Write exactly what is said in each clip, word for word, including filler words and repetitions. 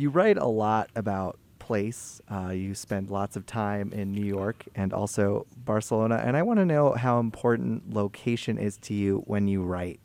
You write a lot about place. Uh, you spend lots of time in New York and also Barcelona. And I want to know how important location is to you when you write.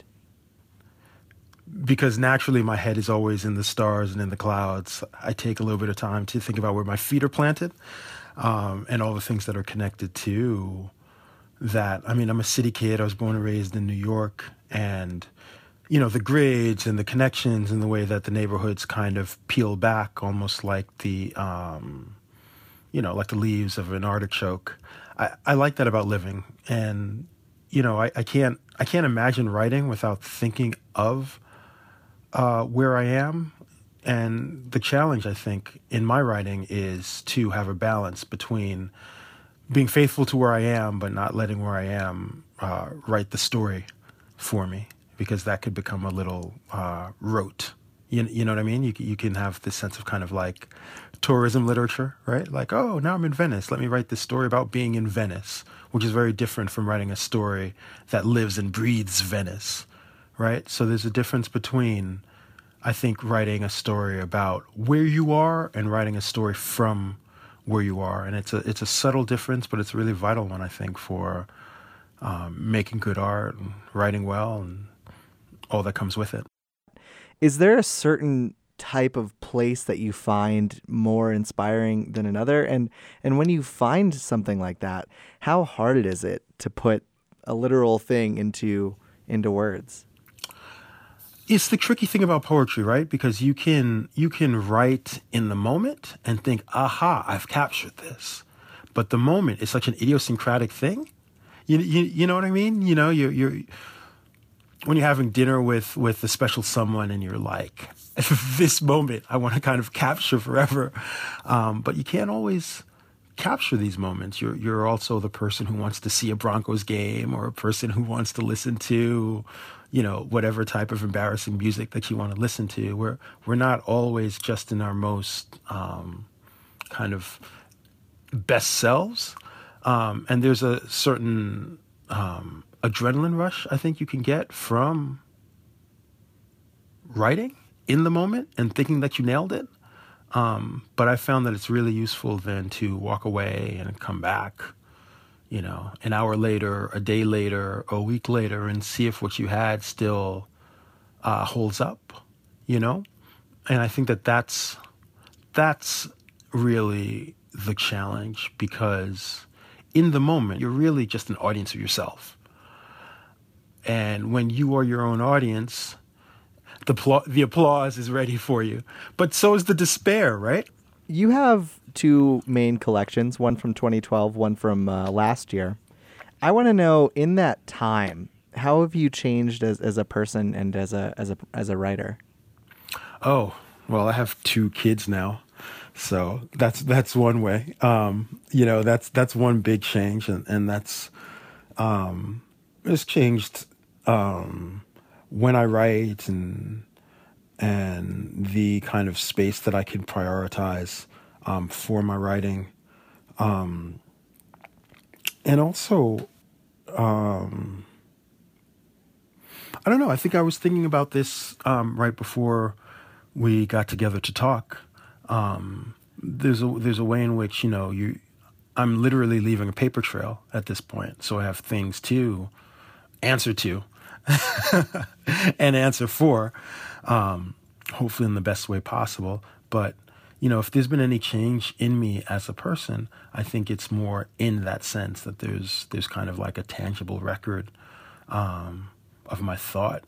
Because naturally my head is always in the stars and in the clouds. I take a little bit of time to think about where my feet are planted, um, and all the things that are connected to that. I mean, I'm a city kid. I was born and raised in New York, and, you know, the grids and the connections and the way that the neighborhoods kind of peel back, almost like the, um, you know, like the leaves of an artichoke. I, I like that about living. And, you know, I, I can't, I can't imagine writing without thinking of Uh, where I am. And the challenge, I think, in my writing is to have a balance between being faithful to where I am, but not letting where I am uh, write the story for me, because that could become a little uh, rote. You, you know what I mean? You, you can have this sense of kind of like tourism literature, right? Like, oh, now I'm in Venice. Let me write this story about being in Venice, which is very different from writing a story that lives and breathes Venice. Right? So there's a difference between, I think, writing a story about where you are and writing a story from where you are. And it's a it's a subtle difference, but it's a really vital one, I think, for um, making good art and writing well and all that comes with it. Is there a certain type of place that you find more inspiring than another? And and when you find something like that, how hard is it to put a literal thing into into words? It's the tricky thing about poetry, right? Because you can you can write in the moment and think, aha, I've captured this. But the moment is such an idiosyncratic thing. You you, you know what I mean? You know, you're, you're when you're having dinner with, with a special someone and you're like, this moment I want to kind of capture forever. Um, but you can't always capture these moments. You're you're also the person who wants to see a Broncos game, or a person who wants to listen to, you know, whatever type of embarrassing music that you want to listen to. We're we're not always just in our most um, kind of best selves. Um, and there's a certain um, adrenaline rush I think you can get from writing in the moment and thinking that you nailed it. Um, but I found that it's really useful then to walk away and come back, you know, an hour later, a day later, a week later, and see if what you had still uh, holds up, you know? And I think that that's, that's really the challenge, because in the moment, you're really just an audience of yourself. And when you are your own audience, the pl- the applause is ready for you. But so is the despair, right? You have two main collections, one from twenty twelve, one from uh, last year. I want to know, in that time, how have you changed as, as a person and as a as a as a writer? Oh, well, I have two kids now, so that's that's one way. Um, you know, that's that's one big change, and and that's um, it's changed um, when I write, and and the kind of space that I can prioritize um, for my writing, um, and also. Um, I don't know. I think I was thinking about this um, right before we got together to talk. Um, there's a there's a way in which, you know, you I'm literally leaving a paper trail at this point, so I have things to answer to and answer for, um, hopefully in the best way possible. But you know, if there's been any change in me as a person, I think it's more in that sense that there's there's kind of like a tangible record um, of my thought.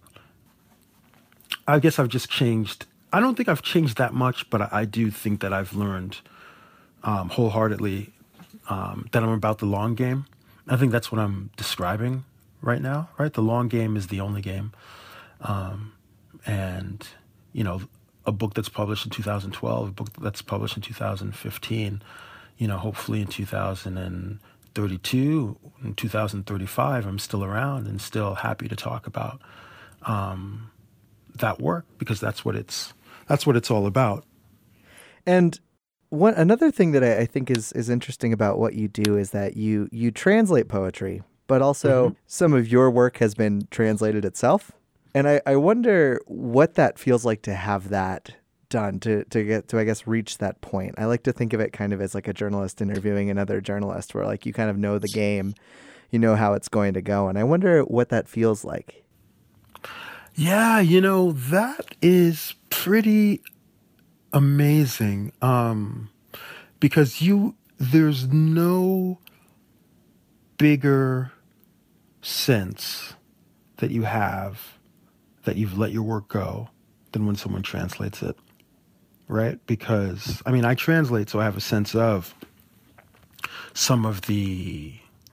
I guess I've just changed. I don't think I've changed that much, but I, I do think that I've learned um, wholeheartedly um, that I'm about the long game. I think that's what I'm describing right now, right? The long game is the only game. Um, and, you know, a book that's published in two thousand twelve, a book that's published in two thousand fifteen, you know, hopefully in two thousand thirty-two, in two thousand thirty-five, I'm still around and still happy to talk about um, that work, because that's what it's that's what it's all about. And one another thing that I, I think is is interesting about what you do is that you you translate poetry, but also mm-hmm. some of your work has been translated itself. And I, I wonder what that feels like to have that done to, to get to, I guess, reach that point? I like to think of it kind of as like a journalist interviewing another journalist, where like you kind of know the game, you know how it's going to go. And I wonder what that feels like. Yeah, you know, that is pretty amazing. Um, because you, there's no bigger sense that you have that you've let your work go than when someone translates it, right? Because, I mean, I translate, so I have a sense of some of the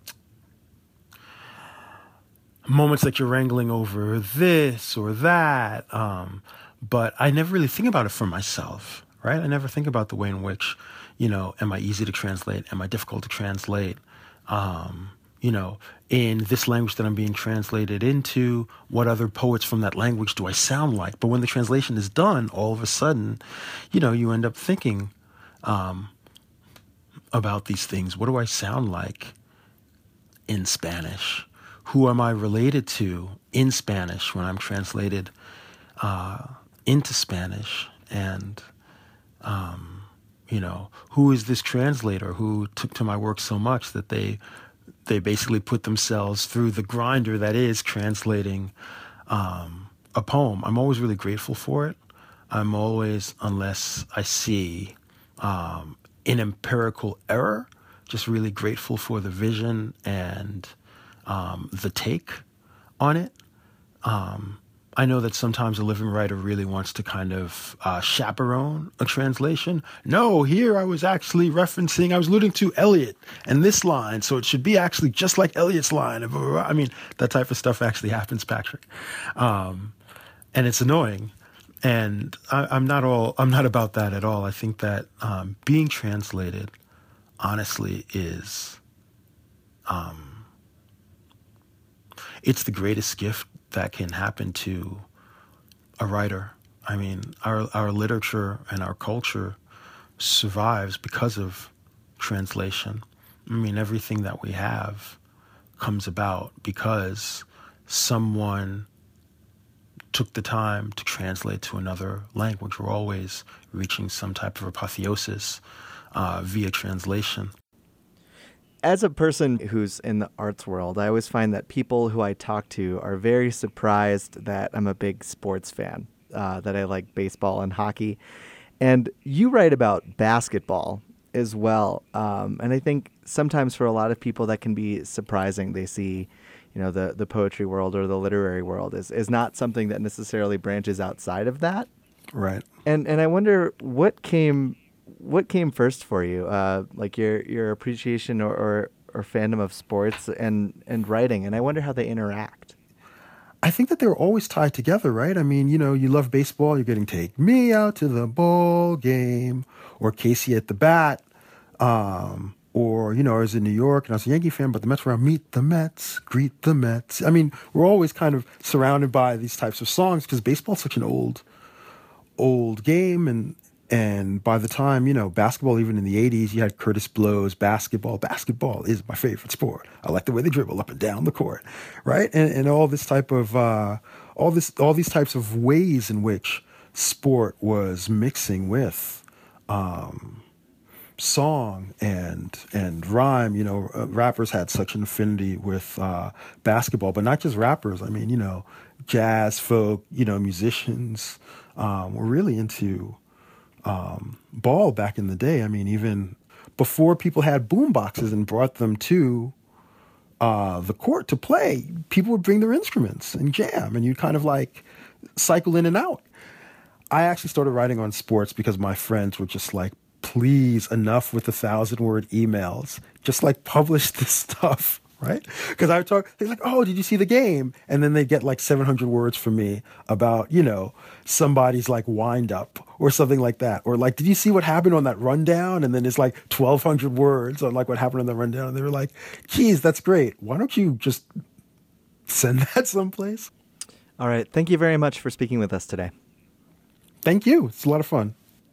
moments that you're wrangling over this or that, um, but I never really think about it for myself, right? I never think about the way in which, you know, am I easy to translate? Am I difficult to translate? Um, you know, in this language that I'm being translated into, what other poets from that language do I sound like? But when the translation is done, all of a sudden, you know, you end up thinking um, about these things. What do I sound like in Spanish? Who am I related to in Spanish when I'm translated uh, into Spanish? And, um, you know, who is this translator who took to my work so much that they they basically put themselves through the grinder that is translating um, a poem? I'm always really grateful for it. I'm always, unless I see um, an empirical error, just really grateful for the vision and um, the take on it. Um, I know that sometimes a living writer really wants to kind of uh, chaperone a translation. No, here I was actually referencing, I was alluding to Eliot and this line, so it should be actually just like Eliot's line. I mean, that type of stuff actually happens, Patrick. Um, and it's annoying. And I, I'm not all, I'm not about that at all. I think that um, being translated, honestly, is, um, it's the greatest gift that can happen to a writer. I mean, our our literature and our culture survives because of translation. I mean, everything that we have comes about because someone took the time to translate to another language. We're always reaching some type of apotheosis uh, via translation. As a person who's in the arts world, I always find that people who I talk to are very surprised that I'm a big sports fan, uh, that I like baseball and hockey. And you write about basketball as well. Um, and I think sometimes for a lot of people that can be surprising. They see, you know, the, the poetry world or the literary world is, is not something that necessarily branches outside of that. Right. And and I wonder what came what came first for you, uh, like your your appreciation or, or, or fandom of sports and, and writing, and I wonder how they interact. I think that they're always tied together, right? I mean, you know, you love baseball, you're getting Take Me Out to the Ball Game, or Casey at the Bat, um, or, you know, I was in New York and I was a Yankee fan, but the Mets were out, Meet the Mets, Greet the Mets. I mean, we're always kind of surrounded by these types of songs because baseball's such an old, old game, and And by the time, you know, basketball, even in the eighties, you had Curtis Blow's basketball. Basketball is my favorite sport. I like the way they dribble up and down the court, right? And, and all this type of, uh, all this, all these types of ways in which sport was mixing with um, song and and rhyme. You know, uh, rappers had such an affinity with uh, basketball, but not just rappers. I mean, you know, jazz, folk, you know, musicians um, were really into Um, ball back in the day. I mean, even before people had boom boxes and brought them to uh, the court to play, people would bring their instruments and jam, and you'd kind of like cycle in and out. I actually started writing on sports because my friends were just like, please, enough with the thousand word emails. Just like publish this stuff. Right? Because I would talk, they're like, oh, did you see the game? And then they get like seven hundred words from me about, you know, somebody's like wind up or something like that. Or like, did you see what happened on that rundown? And then it's like twelve hundred words on like what happened on the rundown. And they were like, geez, that's great. Why don't you just send that someplace? All right. Thank you very much for speaking with us today. Thank you. It's a lot of fun.